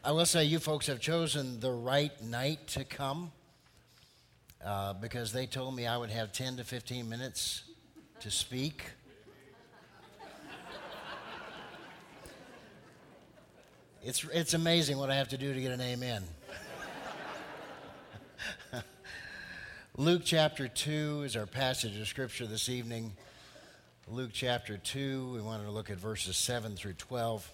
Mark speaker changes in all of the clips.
Speaker 1: I will say you folks have chosen the right night to come because they told me I would have 10 to 15 minutes to speak. It's amazing what I have to do to get an amen. Luke chapter 2 is our passage of Scripture this evening. Luke chapter 2, we wanted to look at verses 7 through 12.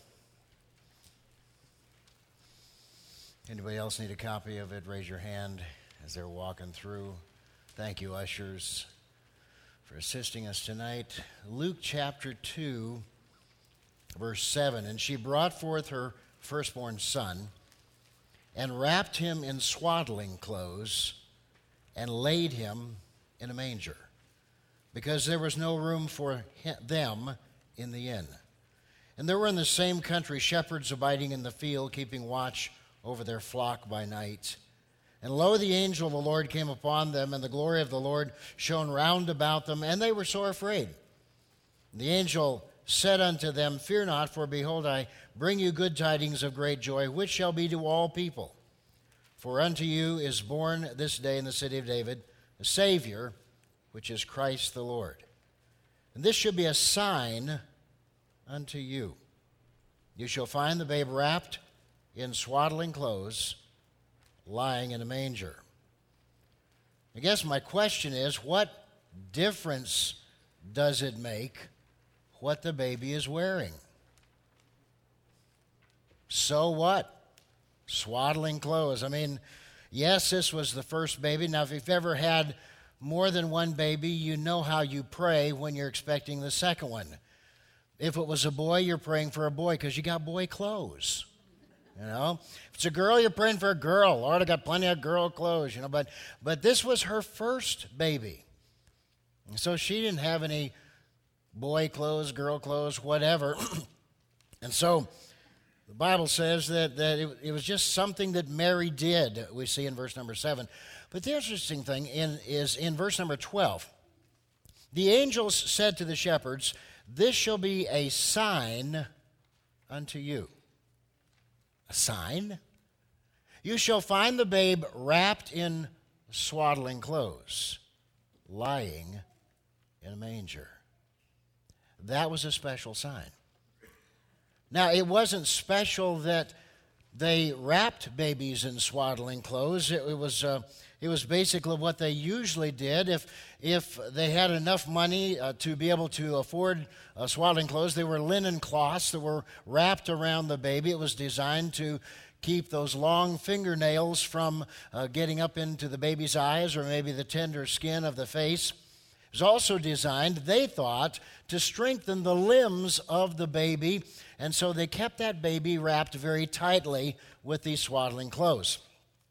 Speaker 1: Anybody else need a copy of it? Raise your hand as they're walking through. Thank you, ushers, for assisting us tonight. Luke chapter 2, verse 7. And she brought forth her firstborn son and wrapped him in swaddling clothes and laid him in a manger, because there was no room for them in the inn. And there were in the same country shepherds abiding in the field, keeping watch over their flock by night. And lo, the angel of the Lord came upon them, and the glory of the Lord shone round about them, and they were sore afraid. The angel said unto them, Fear not, for behold, I bring you good tidings of great joy, which shall be to all people. For unto you is born this day in the city of David a Savior, which is Christ the Lord. And this shall be a sign unto you. You shall find the babe wrapped in swaddling clothes, lying in a manger. I guess my question is, what difference does it make what the baby is wearing? So what? Swaddling clothes. I mean, yes, this was the first baby. Now, if you've ever had more than one baby, you know how you pray when you're expecting the second one. If it was a boy, you're praying for a boy because you got boy clothes. You know, if it's a girl, you're praying for a girl. Lord, I got plenty of girl clothes, you know. But this was her first baby. And so she didn't have any boy clothes, girl clothes, whatever. And so the Bible says that it was just something that Mary did, we see in verse number 7. But the interesting thing is in verse number 12. The angels said to the shepherds, This shall be a sign unto you. A sign? You shall find the babe wrapped in swaddling clothes, lying in a manger. That was a special sign. Now, it wasn't special that they wrapped babies in swaddling clothes. It was basically what they usually did. If they had enough money to be able to afford swaddling clothes, they were linen cloths that were wrapped around the baby. It was designed to keep those long fingernails from getting up into the baby's eyes or maybe the tender skin of the face. It was also designed, they thought, to strengthen the limbs of the baby, and so they kept that baby wrapped very tightly with these swaddling clothes.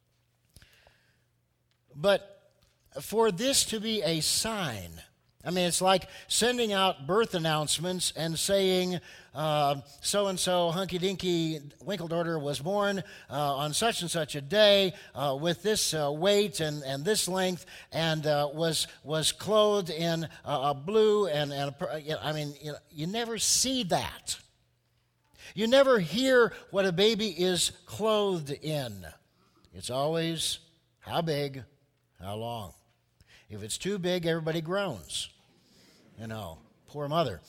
Speaker 1: But for this to be a sign, I mean, it's like sending out birth announcements and saying, so-and-so hunky-dinky Winkledorter was born on such and such a day with this weight and this length and was clothed in a blue I mean, you never see that. You never hear what a baby is clothed in. It's always how big, how long. If it's too big, everybody groans. You know, poor mother.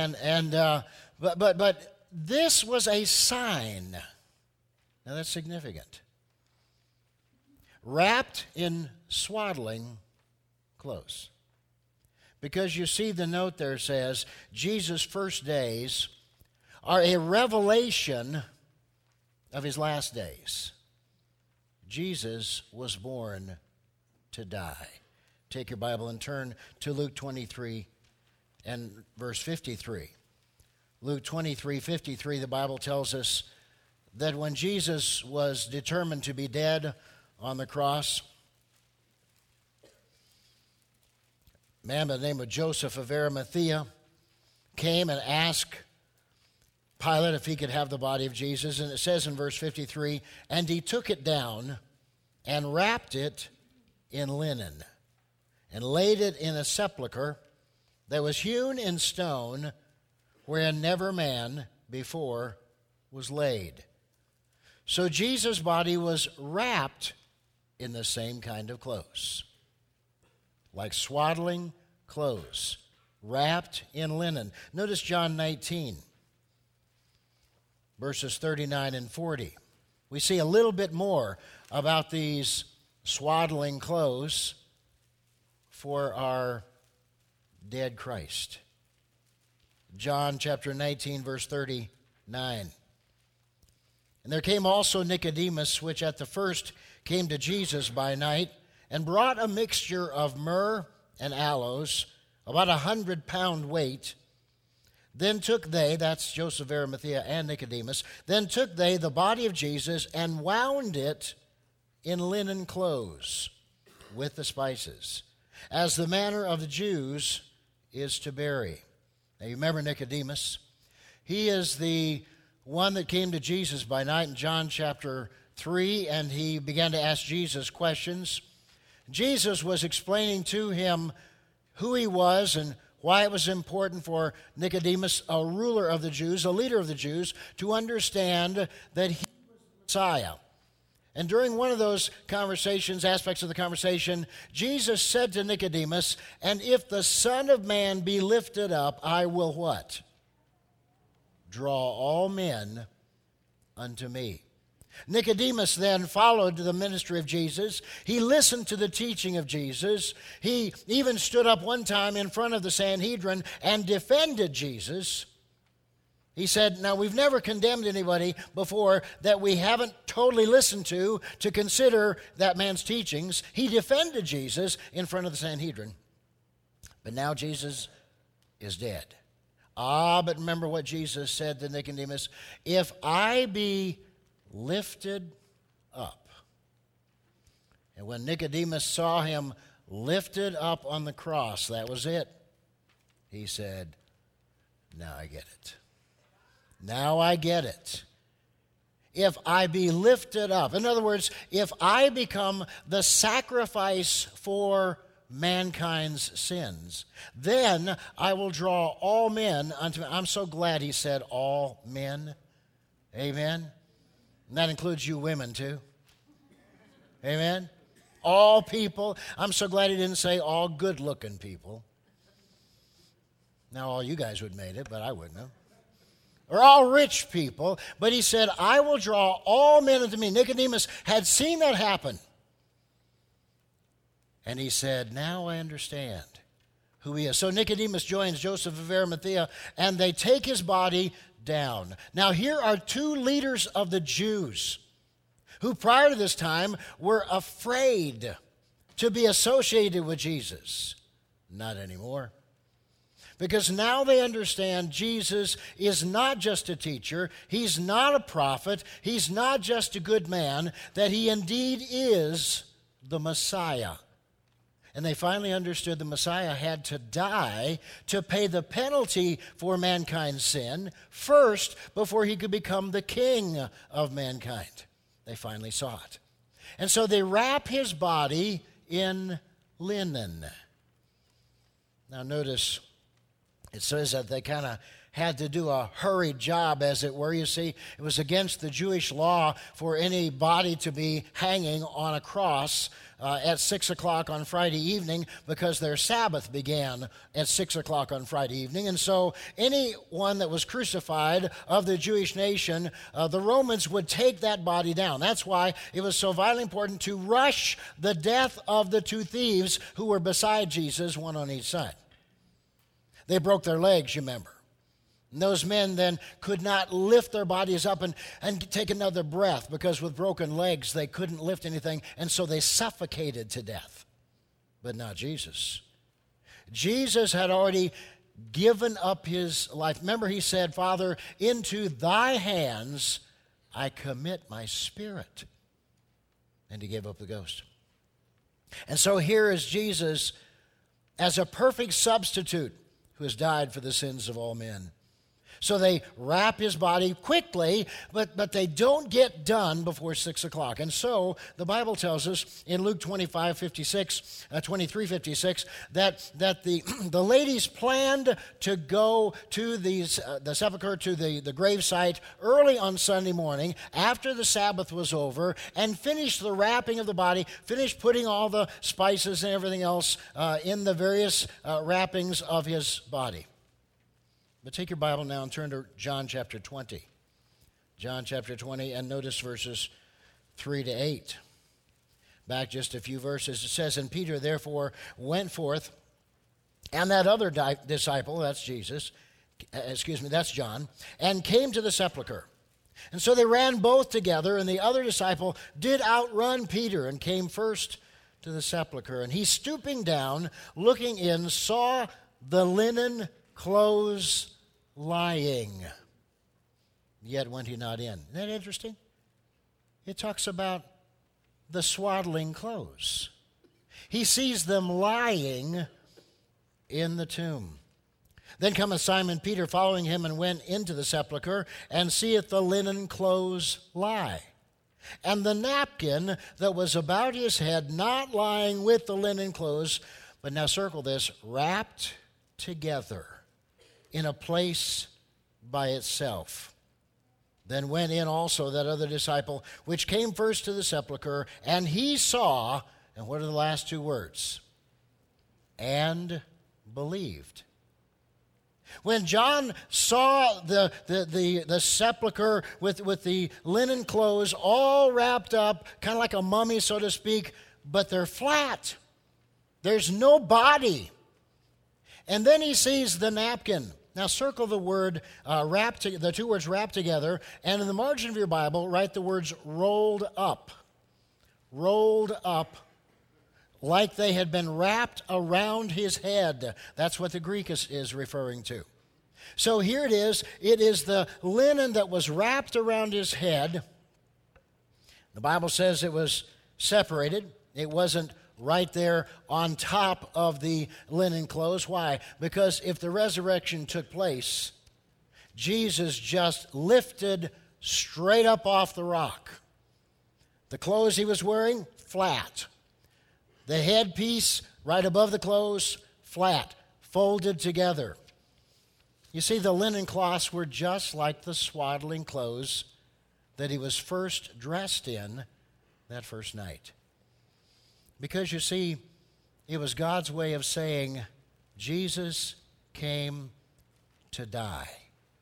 Speaker 1: But this was a sign. Now that's significant. Wrapped in swaddling clothes. Because you see the note there says, Jesus' first days are a revelation of his last days. Jesus was born to die. Take your Bible and turn to Luke 23 and verse 53. Luke 23:53, the Bible tells us that when Jesus was determined to be dead on the cross, a man by the name of Joseph of Arimathea came and asked Pilate if he could have the body of Jesus. And it says in verse 53, and he took it down and wrapped it in linen and laid it in a sepulchre that was hewn in stone, wherein never man before was laid. So Jesus' body was wrapped in the same kind of clothes, like swaddling clothes, wrapped in linen. Notice John 19, verses 39 and 40. We see a little bit more about these swaddling clothes for our dead Christ. John chapter 19, verse 39. And there came also Nicodemus, which at the first came to Jesus by night, and brought a mixture of myrrh and aloes, about 100-pound weight. Then took they, that's Joseph of Arimathea and Nicodemus, then took they the body of Jesus and wound it in linen clothes with the spices, as the manner of the Jews is to bury. Now you remember Nicodemus. He is the one that came to Jesus by night in John chapter 3, and he began to ask Jesus questions. Jesus was explaining to him who he was and why it was important for Nicodemus, a ruler of the Jews, a leader of the Jews, to understand that he was the Messiah. And during one of those conversations, aspects of the conversation, Jesus said to Nicodemus, "And if the Son of Man be lifted up, I will" what? "Draw all men unto me." Nicodemus then followed the ministry of Jesus. He listened to the teaching of Jesus. He even stood up one time in front of the Sanhedrin and defended Jesus. He said, now we've never condemned anybody before that we haven't totally listened to consider that man's teachings. He defended Jesus in front of the Sanhedrin. But now Jesus is dead. But remember what Jesus said to Nicodemus, "If I be lifted up." And when Nicodemus saw him lifted up on the cross, that was it. He said, now I get it. Now I get it. If I be lifted up. In other words, if I become the sacrifice for mankind's sins, then I will draw all men unto me. I'm so glad he said all men. Amen. And that includes you women too. Amen. All people. I'm so glad he didn't say all good-looking people. Now all you guys would have made it, but I wouldn't have. Or all rich people. But he said, I will draw all men unto me. Nicodemus had seen that happen. And he said, now I understand who he is. So Nicodemus joins Joseph of Arimathea, and they take his body down. Now here are two leaders of the Jews who prior to this time were afraid to be associated with Jesus. Not anymore. Because now they understand Jesus is not just a teacher, he's not a prophet, he's not just a good man, that he indeed is the Messiah. And they finally understood the Messiah had to die to pay the penalty for mankind's sin first before he could become the king of mankind. They finally saw it. And so they wrap his body in linen. Now notice, it says that they kind of had to do a hurried job, as it were. You see, it was against the Jewish law for any body to be hanging on a cross at 6 o'clock on Friday evening, because their Sabbath began at 6 o'clock on Friday evening. And so anyone that was crucified of the Jewish nation, the Romans would take that body down. That's why it was so vitally important to rush the death of the two thieves who were beside Jesus, one on each side. They broke their legs, you remember. And those men then could not lift their bodies up and take another breath, because with broken legs they couldn't lift anything, and so they suffocated to death. But not Jesus. Jesus had already given up his life. Remember, he said, Father, into thy hands I commit my spirit. And he gave up the ghost. And so here is Jesus as a perfect substitute who has died for the sins of all men. So they wrap his body quickly, but they don't get done before 6 o'clock. And so the Bible tells us in Luke 23:56, that the ladies planned to go to the sepulcher, to the gravesite early on Sunday morning after the Sabbath was over and finish the wrapping of the body, finish putting all the spices and everything else in the various wrappings of his body. But take your Bible now and turn to John chapter 20. John chapter 20, and notice verses 3 to 8. Back just a few verses, it says, "And Peter therefore went forth, and that other disciple," that's that's John, "and came to the sepulchre. And so they ran both together, and the other disciple did outrun Peter and came first to the sepulchre. And he, stooping down, looking in, saw the linen clothes lying. Yet went he not in." Isn't that interesting? It talks about the swaddling clothes. He sees them lying in the tomb. "Then cometh Simon Peter following him, and went into the sepulchre, and seeth the linen clothes lie, and the napkin that was about his head not lying with the linen clothes, but," now circle this, "wrapped together in a place by itself. Then went in also that other disciple, which came first to the sepulchre, and he saw," and what are the last two words? "And believed." When John saw the sepulchre with the linen clothes all wrapped up, kind of like a mummy, so to speak, but they're flat. There's no body. And then he sees the napkin. Now circle the word the two words "wrapped together," and in the margin of your Bible, write the words "rolled up." Rolled up, like they had been wrapped around his head. That's what the Greek is referring to. So here it is. It is the linen that was wrapped around his head. The Bible says it was separated. It wasn't right there on top of the linen clothes. Why? Because if the resurrection took place, Jesus just lifted straight up off the rock. The clothes he was wearing, flat. The headpiece right above the clothes, flat, folded together. You see, the linen cloths were just like the swaddling clothes that he was first dressed in that first night. Because you see, it was God's way of saying, Jesus came to die.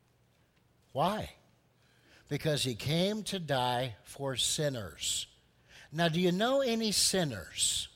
Speaker 1: Why? Because he came to die for sinners. Now, do you know any sinners?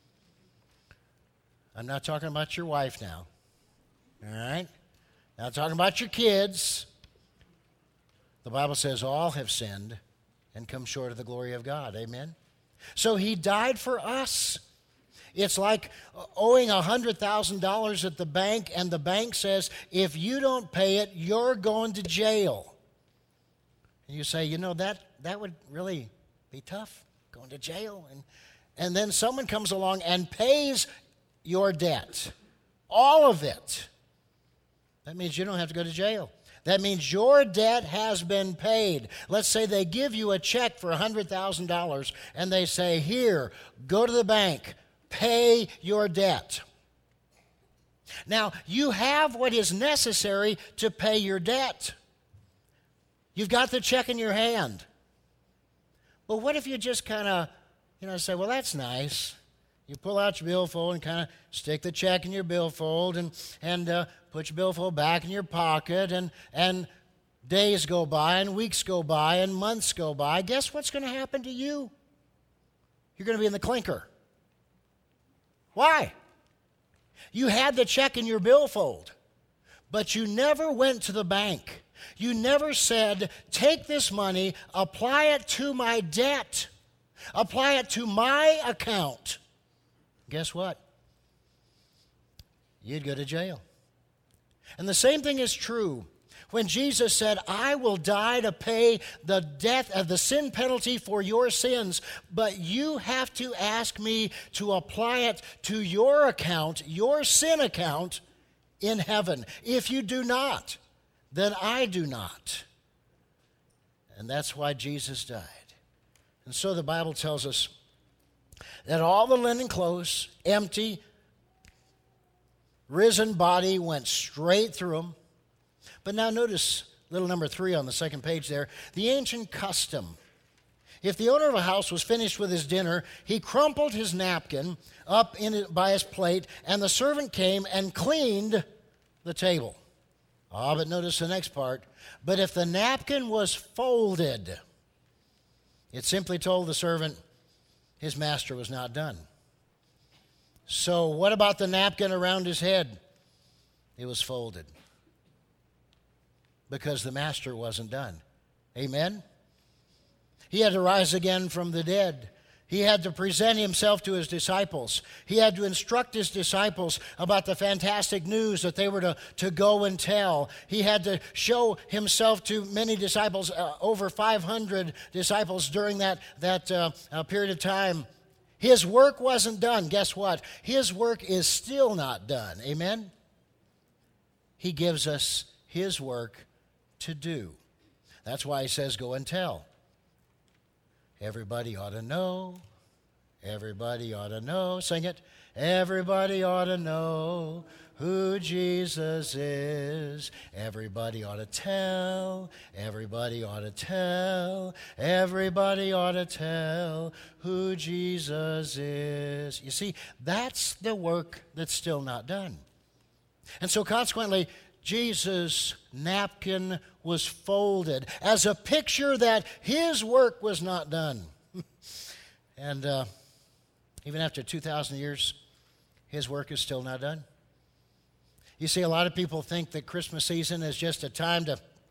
Speaker 1: I'm not talking about your wife now. All right? Not talking about your kids. The Bible says all have sinned and come short of the glory of God. Amen? So he died for us. It's like owing $100,000 at the bank, and the bank says, if you don't pay it, you're going to jail. And you say, that would really be tough, going to jail. And then someone comes along and pays your debt, all of it. That means you don't have to go to jail. That means your debt has been paid. Let's say they give you a check for $100,000 and they say, here, go to the bank, pay your debt. Now, you have what is necessary to pay your debt. You've got the check in your hand. But what if you just kind of, say, well, that's nice. You pull out your billfold and kind of stick the check in your billfold and put your billfold back in your pocket, and days go by and weeks go by and months go by. Guess what's going to happen to you? You're going to be in the clinker. Why? You had the check in your billfold, but you never went to the bank. You never said, take this money, apply it to my debt, apply it to my account. Guess what? You'd go to jail. And the same thing is true when Jesus said, I will die to pay the death of the sin penalty for your sins, but you have to ask me to apply it to your account, your sin account in heaven. If you do not, then I do not. And that's why Jesus died. And so the Bible tells us that all the linen clothes, empty, risen body went straight through him. But now notice little number 3 on the second page there, the ancient custom. If the owner of a house was finished with his dinner, he crumpled his napkin up by his plate, and the servant came and cleaned the table. But notice the next part. But if the napkin was folded, it simply told the servant his master was not done. So what about the napkin around his head? It was folded because the master wasn't done. Amen? He had to rise again from the dead. He had to present himself to his disciples. He had to instruct his disciples about the fantastic news that they were to go and tell. He had to show himself to many disciples, over 500 disciples during that period of time. His work wasn't done. Guess what? His work is still not done. Amen? He gives us his work to do. That's why he says, go and tell. Everybody ought to know. Everybody ought to know. Sing it. Everybody ought to know who Jesus is. Everybody ought to tell. Everybody ought to tell. Everybody ought to tell who Jesus is. You see, that's the work that's still not done. And so consequently, Jesus' napkin was folded as a picture that his work was not done. And even after 2,000 years, his work is still not done. You see, a lot of people think that Christmas season is just a time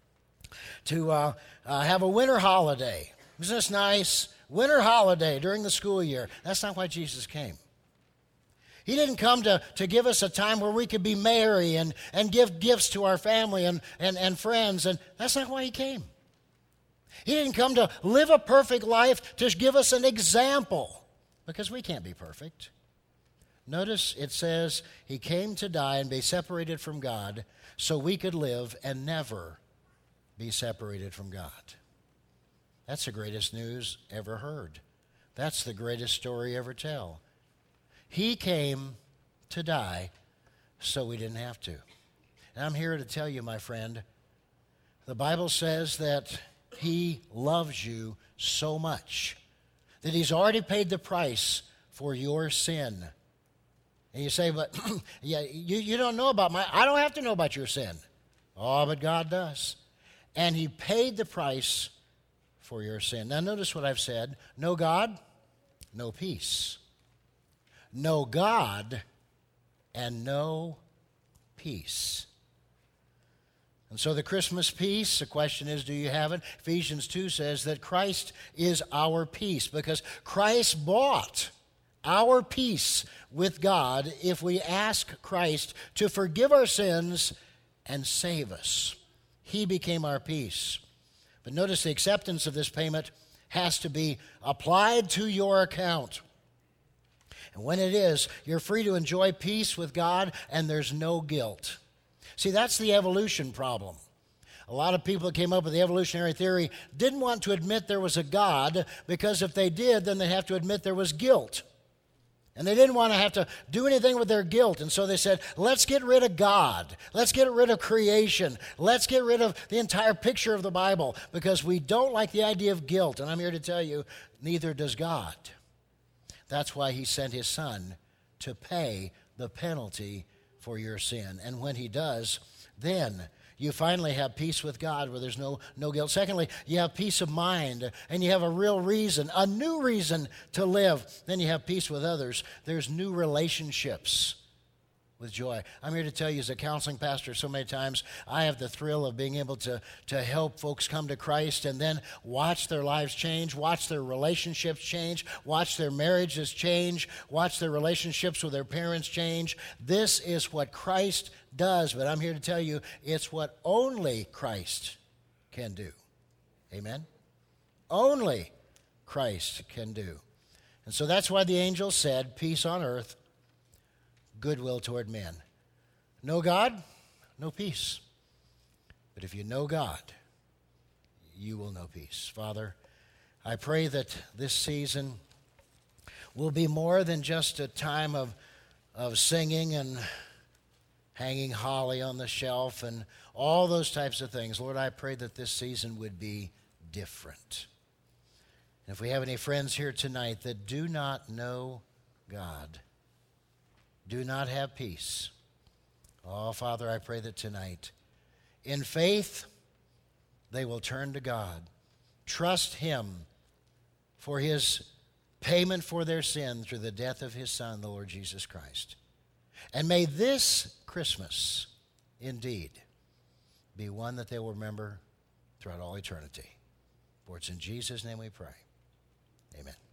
Speaker 1: to have a winter holiday. Isn't this nice? Winter holiday during the school year. That's not why Jesus came. He didn't come to give us a time where we could be merry and give gifts to our family and friends. And that's not why he came. He didn't come to live a perfect life to give us an example, because we can't be perfect. Notice it says he came to die and be separated from God so we could live and never be separated from God. That's the greatest news ever heard. That's the greatest story ever tell. He came to die so we didn't have to. And I'm here to tell you, my friend, the Bible says that he loves you so much that he's already paid the price for your sin. And you say, but yeah, you don't know about I don't have to know about your sin. Oh, but God does. And he paid the price for your sin. Now notice what I've said. No God, no peace. No God and no peace. And so the Christmas peace, the question is, do you have it? Ephesians 2 says that Christ is our peace because Christ bought our peace with God if we ask Christ to forgive our sins and save us. He became our peace. But notice the acceptance of this payment has to be applied to your account. And when it is, you're free to enjoy peace with God, and there's no guilt. See, that's the evolution problem. A lot of people that came up with the evolutionary theory didn't want to admit there was a God, because if they did, then they'd have to admit there was guilt. And they didn't want to have to do anything with their guilt. And so they said, let's get rid of God. Let's get rid of creation. Let's get rid of the entire picture of the Bible, because we don't like the idea of guilt. And I'm here to tell you, neither does God. That's why he sent his son to pay the penalty for your sin. And when he does, then you finally have peace with God where there's no guilt. Secondly, you have peace of mind, and you have a real reason, a new reason to live. Then you have peace with others. There's new relationships with joy. I'm here to tell you, as a counseling pastor, so many times I have the thrill of being able to help folks come to Christ and then watch their lives change, watch their relationships change, watch their marriages change, watch their relationships with their parents change. This is what Christ does, but I'm here to tell you it's what only Christ can do. Amen? Only Christ can do. And so that's why the angel said, peace on earth, goodwill toward men. No God, no peace. But if you know God, you will know peace. Father, I pray that this season will be more than just a time of singing and hanging holly on the shelf and all those types of things. Lord, I pray that this season would be different. And if we have any friends here tonight that do not know God, do not have peace, oh, Father, I pray that tonight, in faith, they will turn to God, trust Him for His payment for their sin through the death of His Son, the Lord Jesus Christ. And may this Christmas indeed be one that they will remember throughout all eternity. For it's in Jesus' name we pray. Amen.